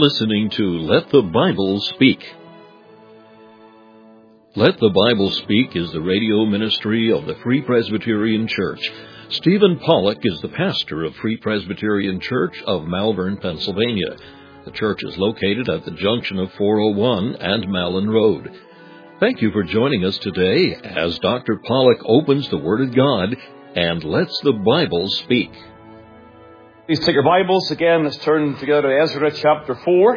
listening to Let the Bible Speak. Let the Bible Speak is the radio ministry of the Free Presbyterian Church. Stephen Pollock is the pastor of Free Presbyterian Church of Malvern, Pennsylvania. The church is located at the junction of 401 and Malin Road. Thank you for joining us today as Dr. Pollock opens the Word of God and lets the Bible speak. Please take your Bibles again. Let's turn together to Ezra chapter 4.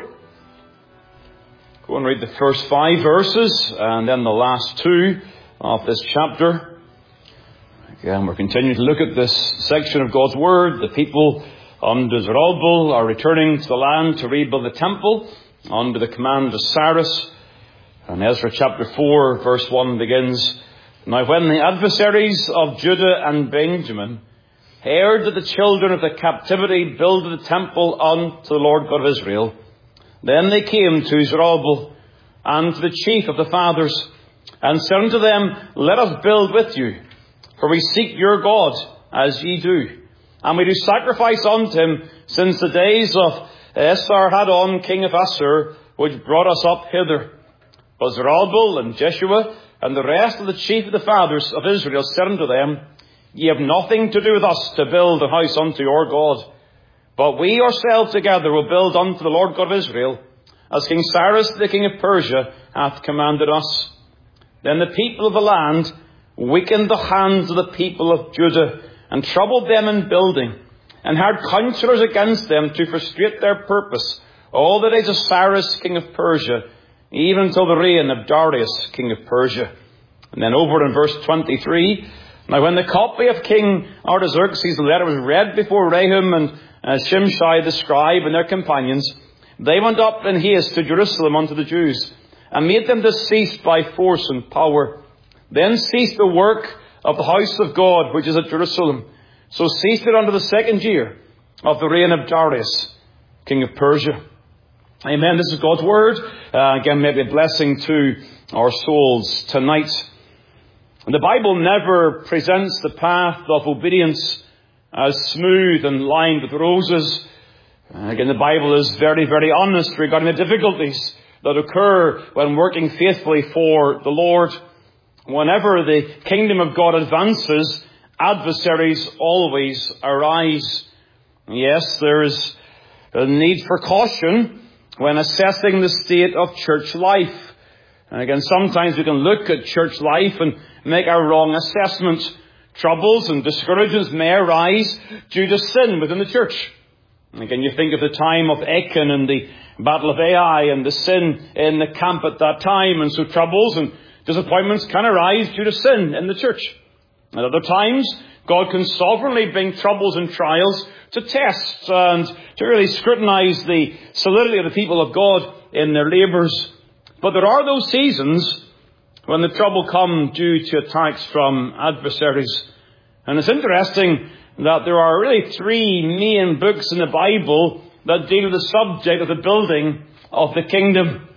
Go and read the first 5 verses and then the last 2 of this chapter. Again, we're continuing to look at this section of God's Word. The people under Zerubbabel are returning to the land to rebuild the temple under the command of Cyrus. And Ezra chapter 4 verse 1 begins, "Now when the adversaries of Judah and Benjamin heard that the children of the captivity builded the temple unto the Lord God of Israel, then they came to Zerubbabel and to the chief of the fathers, and said unto them, Let us build with you, for we seek your God, as ye do. And we do sacrifice unto him since the days of Esarhaddon, king of Assur, which brought us up hither. But Zerubbabel and Jeshua and the rest of the chief of the fathers of Israel said unto them, Ye have nothing to do with us to build a house unto your God. But we ourselves together will build unto the Lord God of Israel, as King Cyrus the king of Persia hath commanded us. Then the people of the land weakened the hands of the people of Judah, and troubled them in building, and hired counselors against them to frustrate their purpose, all the days of Cyrus king of Persia, even until the reign of Darius king of Persia." And then over in verse 23, "Now when the copy of King Artaxerxes' letter was read before Rehum and Shimshai the scribe and their companions, they went up in haste to Jerusalem unto the Jews, and made them to cease by force and power. Then ceased the work of the house of God, which is at Jerusalem. So ceased it unto the 2nd year of the reign of Darius, king of Persia." Amen. This is God's Word. Again, maybe a blessing to our souls tonight. The Bible never presents the path of obedience as smooth and lined with roses. Again, the Bible is very, very honest regarding the difficulties that occur when working faithfully for the Lord. Whenever the kingdom of God advances, adversaries always arise. Yes, there is a need for caution when assessing the state of church life. And again, sometimes we can look at church life and make a wrong assessment. Troubles and discouragements may arise due to sin within the church. And again, you think of the time of Achan and the battle of Ai and the sin in the camp at that time. And so troubles and disappointments can arise due to sin in the church. At other times, God can sovereignly bring troubles and trials to test and to really scrutinize the solidity of the people of God in their labours. But there are those seasons when the trouble comes due to attacks from adversaries. And it's interesting that there are really 3 main books in the Bible that deal with the subject of the building of the kingdom.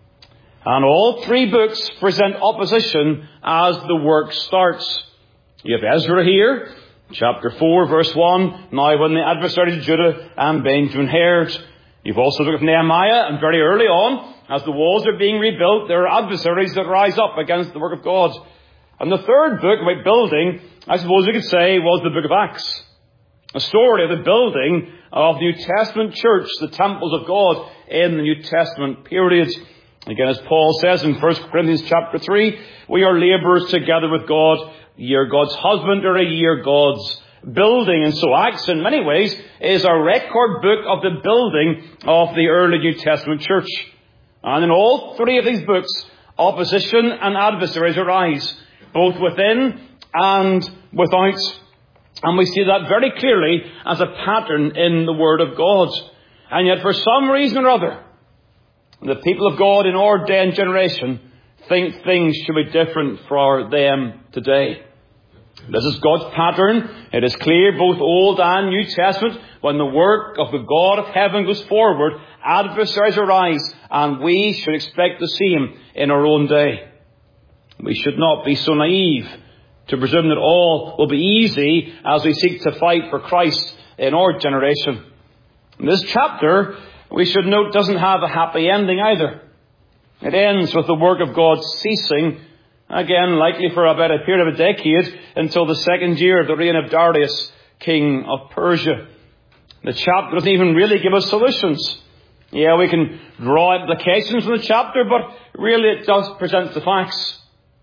And all 3 books present opposition as the work starts. You have Ezra here, chapter 4, verse 1. "Now when the adversaries of Judah and Benjamin heard." You've also looked at Nehemiah, and very early on, as the walls are being rebuilt, there are adversaries that rise up against the work of God. And the 3rd book about building, I suppose you could say, was the book of Acts. A story of the building of the New Testament church, the temples of God in the New Testament period. Again, as Paul says in 1 Corinthians chapter 3, "We are labourers together with God. Ye are God's husbandry, ye are God's building." And so Acts, in many ways, is a record book of the building of the early New Testament church. And in all 3 of these books, opposition and adversaries arise, both within and without. And we see that very clearly as a pattern in the Word of God. And yet, for some reason or other, the people of God in our day and generation think things should be different for them today. This is God's pattern. It is clear, both Old and New Testament. When the work of the God of heaven goes forward, adversaries arise, and we should expect the same in our own day. We should not be so naive to presume that all will be easy as we seek to fight for Christ in our generation. In this chapter, we should note, doesn't have a happy ending either. It ends with the work of God ceasing, again, likely for about a period of a decade, until the second year of the reign of Darius, king of Persia. The chapter doesn't even really give us solutions. Yeah, we can draw implications from the chapter, but really it does present the facts.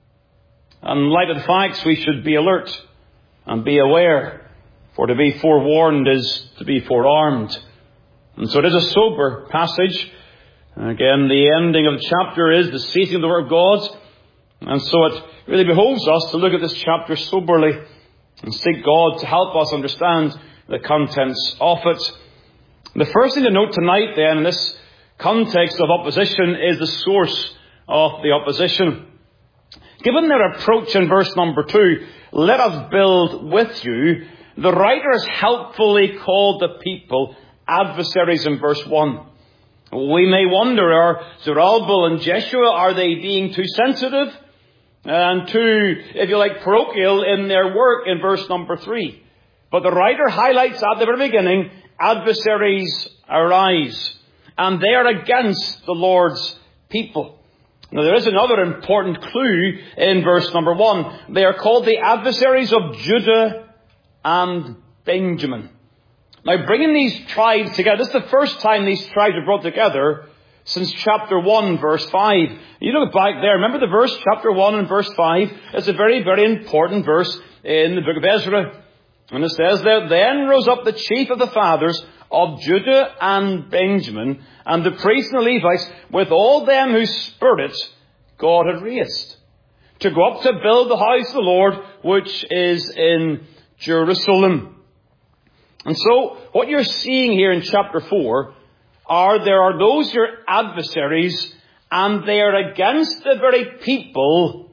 And in light of the facts, we should be alert and be aware. For to be forewarned is to be forearmed. And so it is a sober passage. Again, the ending of the chapter is the ceasing of the word of God. And so it really behoves us to look at this chapter soberly and seek God to help us understand the contents of it. The first thing to note tonight then in this context of opposition is the source of the opposition. Given their approach in verse number 2, let us build with you, the writers helpfully called the people adversaries in verse 1. We may wonder, are Zerubbabel and Jeshua, are they being too sensitive and too, if you like, parochial in their work in verse number 3? But the writer highlights at the very beginning, adversaries arise, and they are against the Lord's people. Now there is another important clue in verse number 1. They are called the adversaries of Judah and Benjamin. Now bringing these tribes together, this is the first time these tribes are brought together since chapter 1 verse 5. You look back there, remember the verse, chapter 1 and verse 5? It's a very, very important verse in the book of Ezra. And it says there, then rose up the chief of the fathers of Judah and Benjamin, and the priests and the Levites, with all them whose spirit God had raised, to go up to build the house of the Lord, which is in Jerusalem. And so, what you're seeing here in chapter 4 there are those who are adversaries, and they are against the very people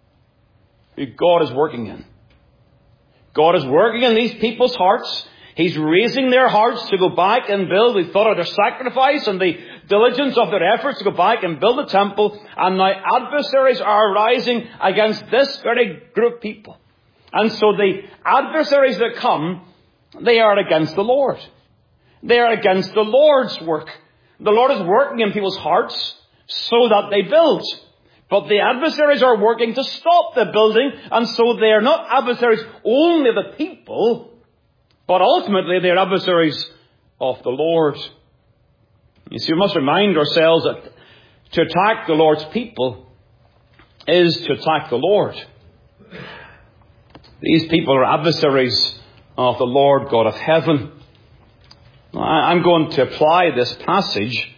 who God is working in. God is working in these people's hearts. He's raising their hearts to go back and build. We thought of their sacrifice and the diligence of their efforts to go back and build the temple. And now adversaries are arising against this very group of people. And so the adversaries that come, they are against the Lord. They are against the Lord's work. The Lord is working in people's hearts so that they build. But the adversaries are working to stop the building, and so they are not adversaries only of the people, but ultimately they are adversaries of the Lord. You see, we must remind ourselves that to attack the Lord's people is to attack the Lord. These people are adversaries of the Lord God of heaven. I'm going to apply this passage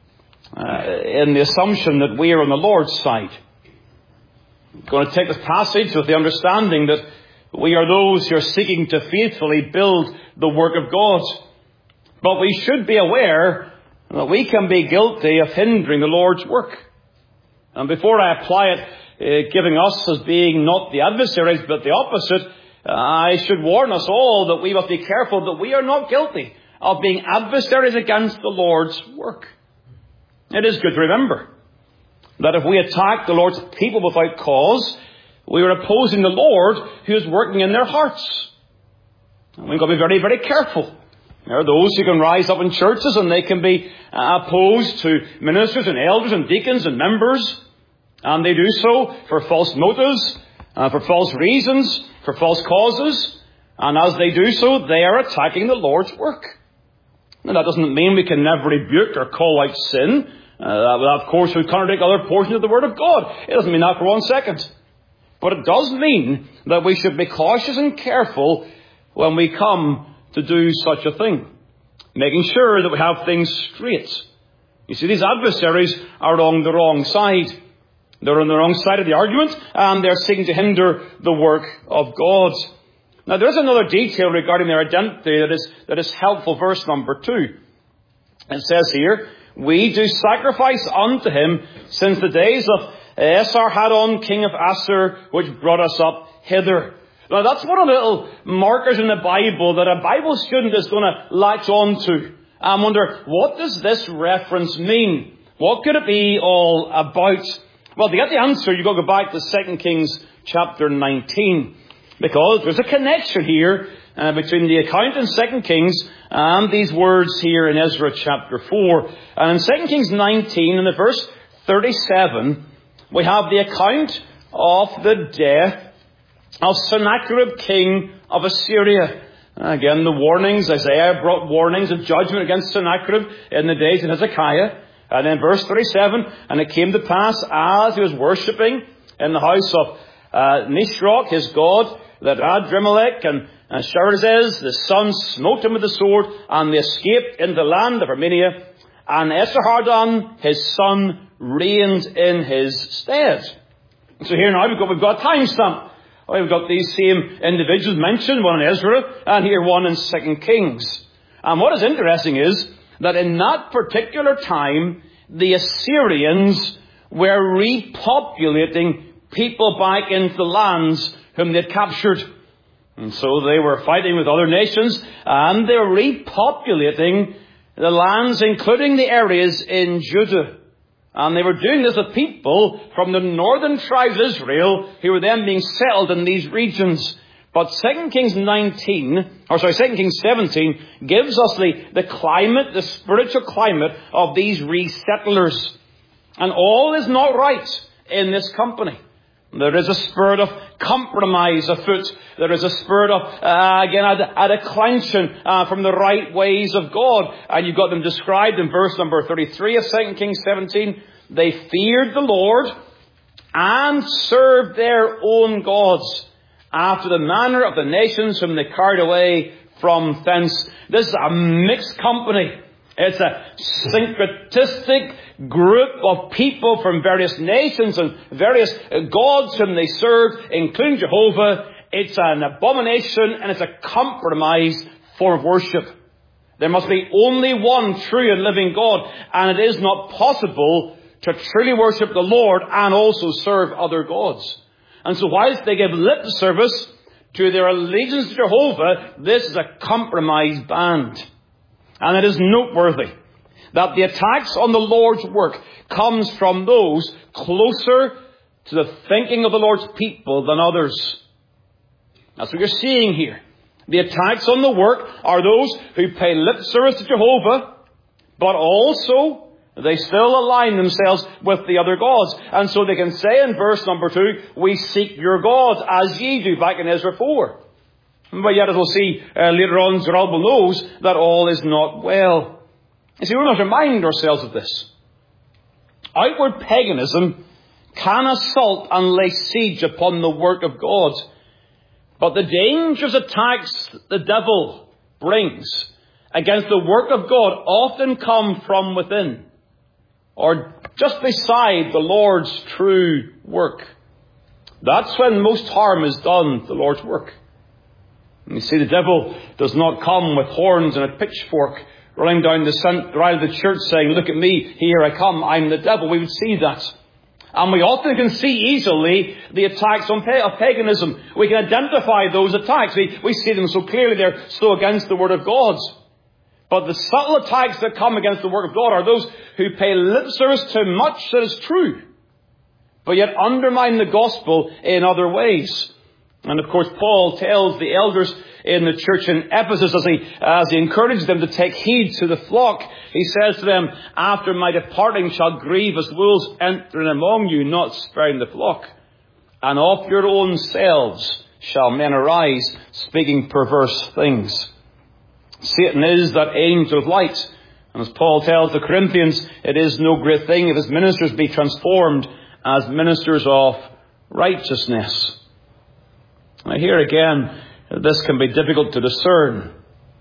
in the assumption that we are on the Lord's side. I'm going to take this passage with the understanding that we are those who are seeking to faithfully build the work of God. But we should be aware that we can be guilty of hindering the Lord's work. And before I apply it, giving us as being not the adversaries but the opposite, I should warn us all that we must be careful that we are not guilty of being adversaries against the Lord's work. It is good to remember that if we attack the Lord's people without cause, we are opposing the Lord who is working in their hearts. And we've got to be very, very careful. There are those who can rise up in churches and they can be opposed to ministers and elders and deacons and members. And they do so for false motives, for false reasons, for false causes. And as they do so, they are attacking the Lord's work. Now, that doesn't mean we can never rebuke or call out sin. That, of course, would contradict other portions of the Word of God. It doesn't mean that for 1 second. But it does mean that we should be cautious and careful when we come to do such a thing, making sure that we have things straight. You see, these adversaries are on the wrong side. They're on the wrong side of the argument, and they're seeking to hinder the work of God. Now, there is another detail regarding their identity that is helpful. Verse number 2. It says here, we do sacrifice unto him since the days of Esarhaddon, king of Assur, which brought us up hither. Now, that's one of the little markers in the Bible that a Bible student is going to latch on to. I wonder, what does this reference mean? What could it be all about? Well, to get the answer, you've got to go back to 2 Kings chapter 19. Because there's a connection here between the account in 2 Kings and these words here in Ezra chapter 4. And in 2 Kings 19, in the verse 37, we have the account of the death of Sennacherib, king of Assyria. Again, the warnings, Isaiah brought warnings of judgment against Sennacherib in the days of Hezekiah. And in verse 37, and it came to pass as he was worshipping in the house of Nisroch, his god, that Adrammelech and Sharezer, the son, smote him with the sword, and they escaped in the land of Armenia. And Esarhaddon, his son, reigned in his stead. So here now we've got a timestamp. We've got these same individuals mentioned, one in Ezra, and here one in 2 Kings. And what is interesting is that in that particular time, the Assyrians were repopulating people back into the lands whom they had captured. And so they were fighting with other nations, and they were repopulating the lands, including the areas in Judah. And they were doing this with people from the northern tribes of Israel who were then being settled in these regions. But 2 Kings 17 gives us the climate, the spiritual climate of these resettlers. And all is not right in this company. There is a spirit of compromise afoot. There is a spirit of, a declension from the right ways of God. And you've got them described in verse number 33 of 2 Kings 17. They feared the Lord and served their own gods after the manner of the nations whom they carried away from thence. This is a mixed company. It's a syncretistic group of people from various nations and various gods whom they served, including Jehovah. It's an abomination and it's a compromised form of worship. There must be only one true and living God, and it is not possible to truly worship the Lord and also serve other gods. And so whilst they give lip service to their allegiance to Jehovah, this is a compromised band. And it is noteworthy that the attacks on the Lord's work comes from those closer to the thinking of the Lord's people than others. That's what you're seeing here. The attacks on the work are those who pay lip service to Jehovah, but also they still align themselves with the other gods. And so they can say in verse number 2, we seek your gods as ye do, back in Ezra 4. But yet, as we'll see later on, Zerubbabel knows that all is not well. You see, we must remind ourselves of this. Outward paganism can assault and lay siege upon the work of God. But the dangerous attacks the devil brings against the work of God often come from within, or just beside the Lord's true work. That's when most harm is done to the Lord's work. And you see, the devil does not come with horns and a pitchfork running down the center aisle of the church saying, look at me, here I come, I'm the devil. We would see that. And we often can see easily the attacks of paganism. We can identify those attacks. We see them so clearly, they're so against the Word of God. But the subtle attacks that come against the Word of God are those who pay lip service to much that is true, but yet undermine the gospel in other ways. And of course, Paul tells the elders in the church in Ephesus as he encourages them to take heed to the flock. He says to them, after my departing shall grievous wolves enter in among you, not sparing the flock. And of your own selves shall men arise, speaking perverse things. Satan is that angel of light. And as Paul tells the Corinthians, it is no great thing if his ministers be transformed as ministers of righteousness. Now here again, this can be difficult to discern.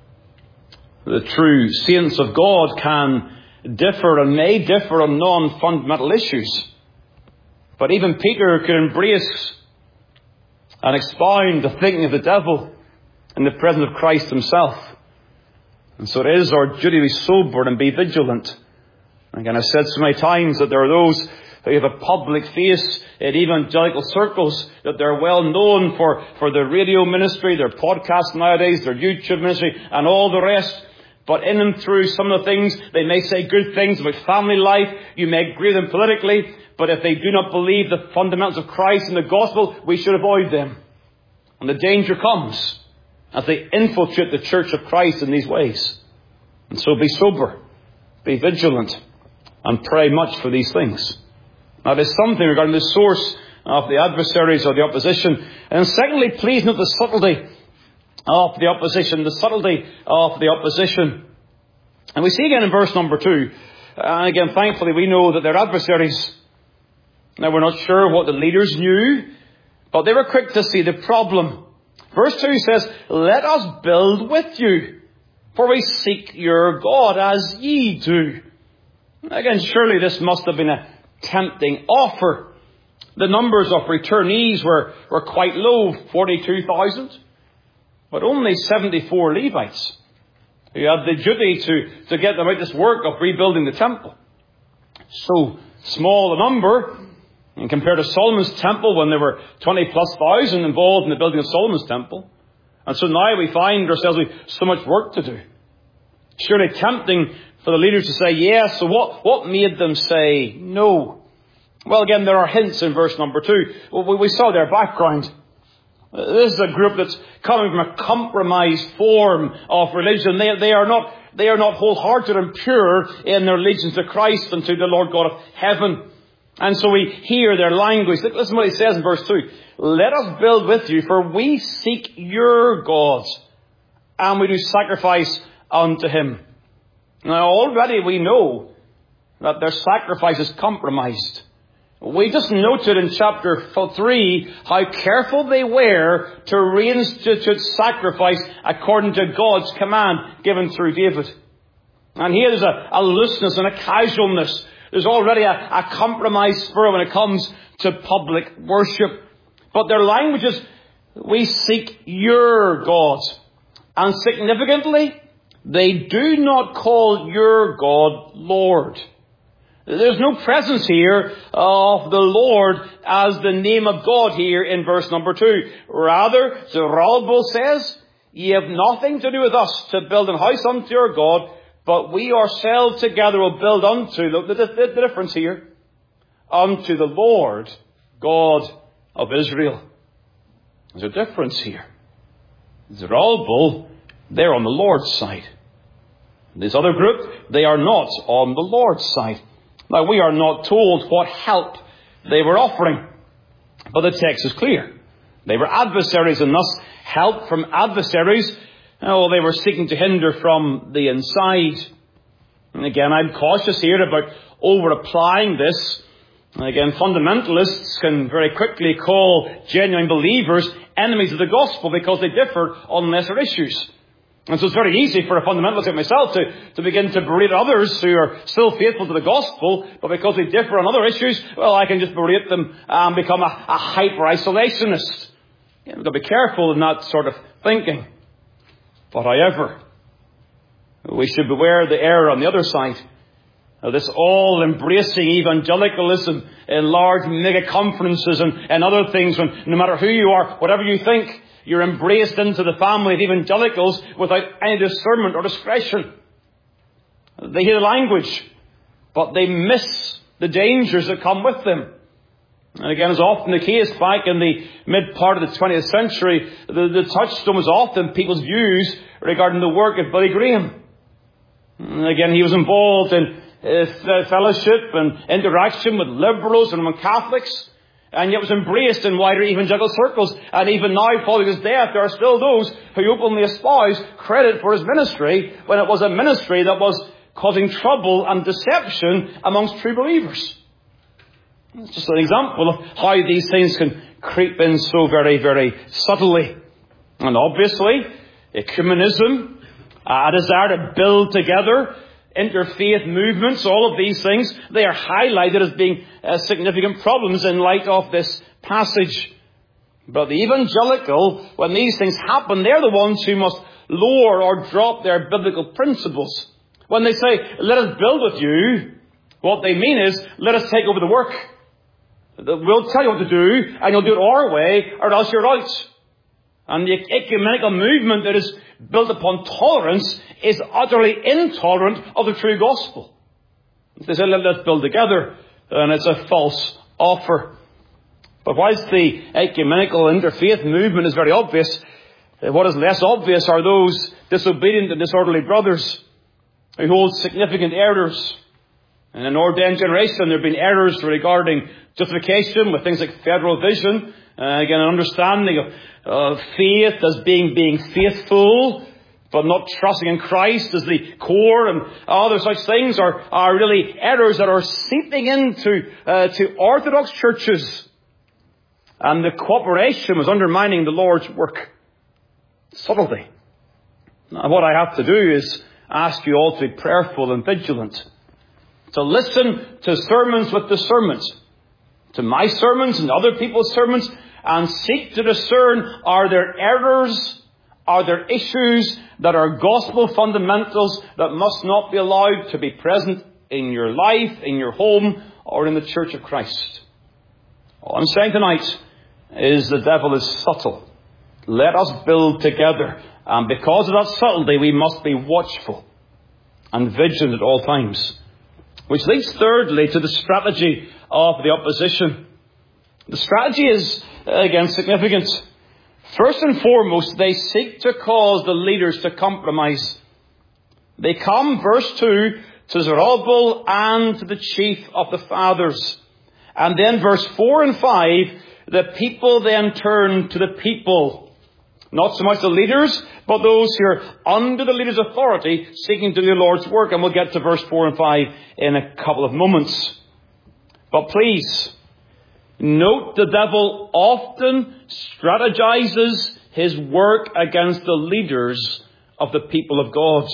The true saints of God can differ and may differ on non-fundamental issues. But even Peter could embrace and expound the thinking of the devil in the presence of Christ himself. And so it is our duty to be sober and be vigilant. Again, I've said so many times that there are those who have a public face in evangelical circles, that they're well known for their radio ministry, their podcast nowadays, their YouTube ministry, and all the rest. But in and through some of the things, they may say good things about family life. You may agree with them politically, but if they do not believe the fundamentals of Christ and the gospel, we should avoid them. And the danger comes as they infiltrate the church of Christ in these ways. And so be sober, be vigilant, and pray much for these things. Now, there's something regarding the source of the adversaries or the opposition. And secondly, please note the subtlety of the opposition. The subtlety of the opposition. And we see again in verse number 2. And again, thankfully, we know that they're adversaries. Now, we're not sure what the leaders knew, but they were quick to see the problem. Verse 2 says, "Let us build with you, for we seek your God as ye do." Again, surely this must have been a tempting offer. The numbers of returnees were quite low, 42,000, but only 74 Levites who had the duty to get them out this work of rebuilding the temple. So small a number, and compared to Solomon's temple when there were 20+ thousand involved in the building of Solomon's temple. And so now we find ourselves with so much work to do. Surely tempting for the leaders to say yes. So what made them say no? Well, again, there are hints in verse number 2. We saw their background. This is a group that's coming from a compromised form of religion. They are not wholehearted and pure in their allegiance to Christ and to the Lord God of heaven. And so we hear their language. Listen to what he says in verse 2. "Let us build with you, for we seek your God, and we do sacrifice unto him." Now already we know that their sacrifice is compromised. We just noted in chapter 3 how careful they were to reinstitute sacrifice according to God's command given through David. And here there's a looseness and a casualness. There's already a compromised spirit when it comes to public worship. But their language is, "We seek your God." And significantly, they do not call your God Lord. There's no presence here of the Lord as the name of God here in verse number 2. Rather, Zerubbabel says, "Ye have nothing to do with us to build an house unto your God, but we ourselves together will build unto," the difference here, "unto the Lord God of Israel." There's a difference here. Zerubbabel, they're on the Lord's side. This other group, they are not on the Lord's side. Now, we are not told what help they were offering, but the text is clear. They were adversaries, and thus help from adversaries, they were seeking to hinder from the inside. And again, I'm cautious here about over-applying this. And again, fundamentalists can very quickly call genuine believers enemies of the gospel because they differ on lesser issues. And so it's very easy for a fundamentalist like myself to begin to berate others who are still faithful to the gospel, but because they differ on other issues, well, I can just berate them and become a hyper-isolationist. We've got to be careful in that sort of thinking. But however, we should beware the error on the other side. This all-embracing evangelicalism in large mega-conferences and other things, when no matter who you are, whatever you think, you're embraced into the family of evangelicals without any discernment or discretion. They hear the language, but they miss the dangers that come with them. And again, as often the case back in the mid part of the 20th century, the touchstone was often people's views regarding the work of Billy Graham. And again, he was involved in fellowship and interaction with liberals and Roman Catholics, and yet was embraced in wider evangelical circles. And even now, following his death, there are still those who openly espouse credit for his ministry when it was a ministry that was causing trouble and deception amongst true believers. It's just an example of how these things can creep in so very, very subtly. And obviously, ecumenism, a desire to build together, interfaith movements, all of these things, they are highlighted as being significant problems in light of this passage. But the evangelical, when these things happen, they're the ones who must lower or drop their biblical principles. When they say, "Let us build with you," what they mean is, "Let us take over the work. We'll tell you what to do, and you'll do it our way, or else you're out." And the ecumenical movement that is built upon tolerance is utterly intolerant of the true gospel. If they say, "Let's build together," then it's a false offer. But whilst the ecumenical interfaith movement is very obvious, What is less obvious are those disobedient and disorderly brothers who hold significant errors. In an ordained generation, there have been errors regarding justification with things like federal vision. Again, an understanding of faith as being faithful, but not trusting in Christ as the core, and other such things are really errors that are seeping into to Orthodox churches. And the cooperation was undermining the Lord's work. Subtlety. Now, what I have to do is ask you all to be prayerful and vigilant. To listen to sermons with discernment. To my sermons and other people's sermons. And seek to discern, are there errors? Are there issues that are gospel fundamentals that must not be allowed to be present in your life, in your home, or in the Church of Christ? All I'm saying tonight is the devil is subtle. Let us build together. And because of that subtlety, we must be watchful and vigilant at all times. Which leads thirdly to the strategy of the opposition. The strategy is, again, significant. First and foremost, they seek to cause the leaders to compromise. They come, verse 2, to Zerubbabel and to the chief of the fathers. And then verse 4 and 5, the people then turn to the people. Not so much the leaders, but those who are under the leader's authority, seeking to do the Lord's work. And we'll get to verse 4 and 5 in a couple of moments. But please, note the devil often strategizes his work against the leaders of the people of God.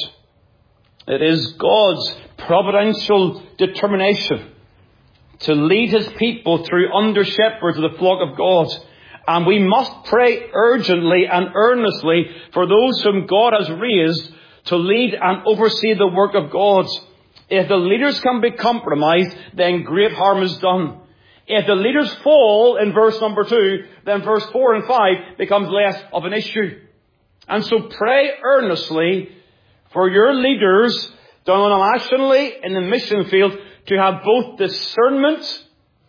It is God's providential determination to lead his people through under-shepherds of the flock of God. And we must pray urgently and earnestly for those whom God has raised to lead and oversee the work of God. If the leaders can be compromised, then great harm is done. If the leaders fall in verse number 2, then verse 4 and 5 becomes less of an issue. And so pray earnestly for your leaders denominationally in the mission field to have both discernment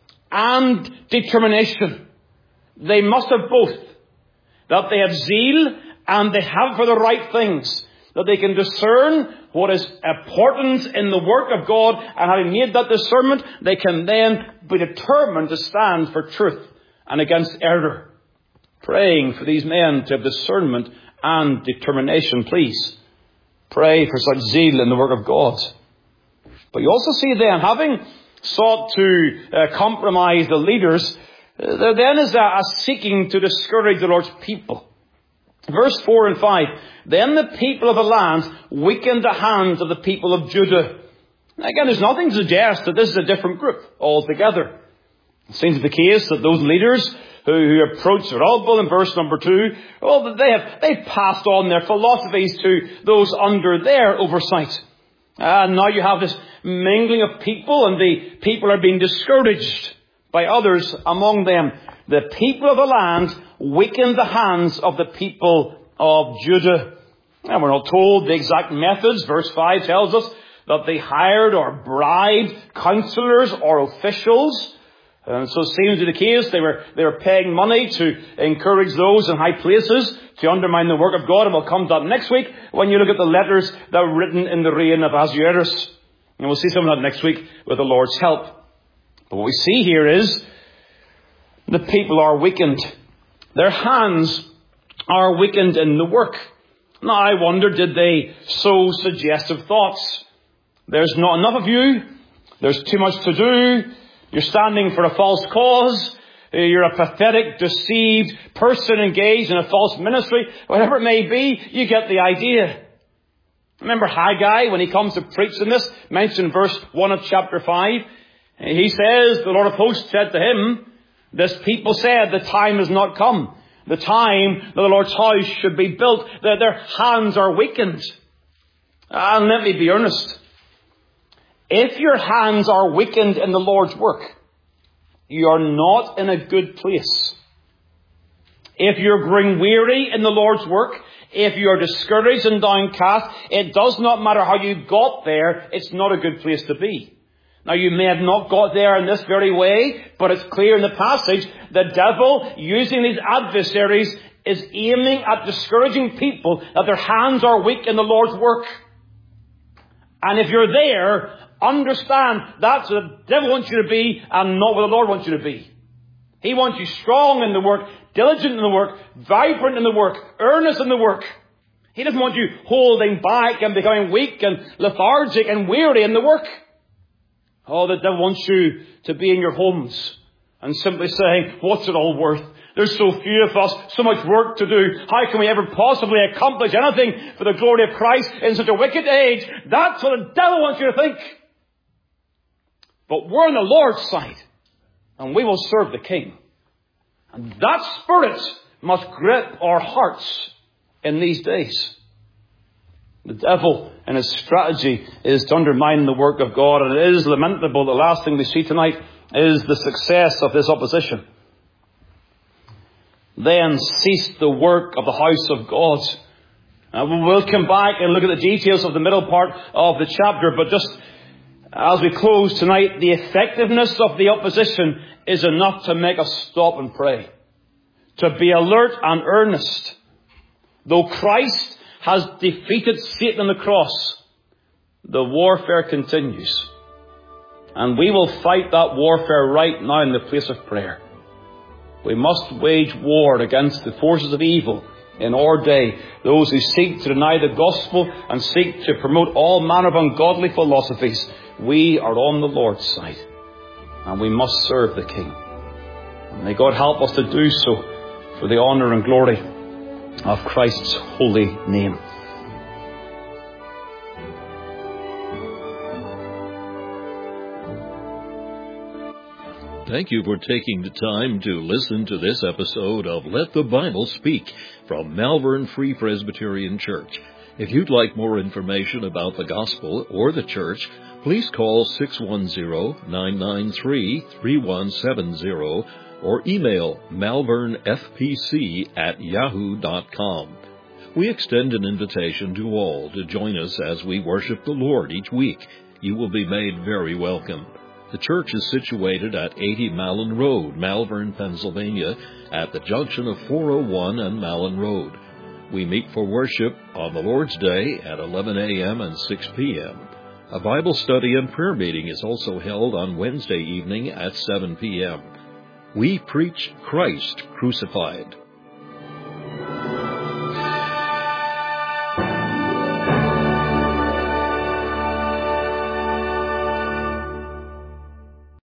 and determination. They must have both. That they have zeal and they have for the right things. That they can discern what is important in the work of God, and having made that discernment, they can then be determined to stand for truth and against error. Praying for these men to have discernment and determination, please. Pray for such zeal in the work of God. But you also see then, having sought to compromise the leaders, there then is a seeking to discourage the Lord's people. Verse 4 and 5, then the people of the land weakened the hands of the people of Judah. Again, there's nothing to suggest that this is a different group altogether. It seems to be the case that those leaders who approached Zerubbabel in verse number 2, they've passed on their philosophies to those under their oversight. And now you have this mingling of people, and the people are being discouraged by others among them. The people of the land weakened the hands of the people of Judah. And we're not told the exact methods. Verse 5 tells us that they hired or bribed counselors or officials. And so it seems to be the case they were paying money to encourage those in high places to undermine the work of God. And we'll come to that next week when you look at the letters that were written in the reign of Ahasuerus. And we'll see some of that next week with the Lord's help. But what we see here is the people are weakened. Their hands are weakened in the work. Now I wonder, did they sow suggestive thoughts? There's not enough of you. There's too much to do. You're standing for a false cause. You're a pathetic, deceived person engaged in a false ministry. Whatever it may be, you get the idea. Remember Haggai, when he comes to preach in this, mentioned verse 1 of chapter 5. He says, the Lord of hosts said to him, this people said, the time has not come. The time that the Lord's house should be built. Their hands are weakened. And let me be earnest. If your hands are weakened in the Lord's work, you are not in a good place. If you're growing weary in the Lord's work, if you're discouraged and downcast, it does not matter how you got there, it's not a good place to be. Now, you may have not got there in this very way, but it's clear in the passage the devil, using these adversaries is aiming at discouraging people that their hands are weak in the Lord's work. And if you're there, understand that's what the devil wants you to be and not what the Lord wants you to be. He wants you strong in the work, diligent in the work, vibrant in the work, earnest in the work. He doesn't want you holding back and becoming weak and lethargic and weary in the work. Oh, the devil wants you to be in your homes and simply saying, what's it all worth? There's so few of us, so much work to do. How can we ever possibly accomplish anything for the glory of Christ in such a wicked age? That's what the devil wants you to think. But we're on the Lord's side, and we will serve the King. And that spirit must grip our hearts in these days. The devil and his strategy is to undermine the work of God, and it is lamentable. The last thing we see tonight is the success of this opposition. Then ceased the work of the house of God. We'll come back and look at the details of the middle part of the chapter, but just as we close tonight, the effectiveness of the opposition is enough to make us stop and pray. To be alert and earnest. Though Christ has defeated Satan on the cross, the warfare continues. And we will fight that warfare right now in the place of prayer. We must wage war against the forces of evil in our day. Those who seek to deny the gospel and seek to promote all manner of ungodly philosophies. We are on the Lord's side. And we must serve the King. And may God help us to do so for the honour and glory of Christ's holy name. Thank you for taking the time to listen to this episode of Let the Bible Speak from Malvern Free Presbyterian Church. If you'd like more information about the gospel or the church, please call 610-993-3170 or email malvernfpc@yahoo.com. We extend an invitation to all to join us as we worship the Lord each week. You will be made very welcome. The church is situated at 80 Malin Road, Malvern, Pennsylvania, at the junction of 401 and Malin Road. We meet for worship on the Lord's Day at 11 a.m. and 6 p.m. A Bible study and prayer meeting is also held on Wednesday evening at 7 p.m. We preach Christ crucified.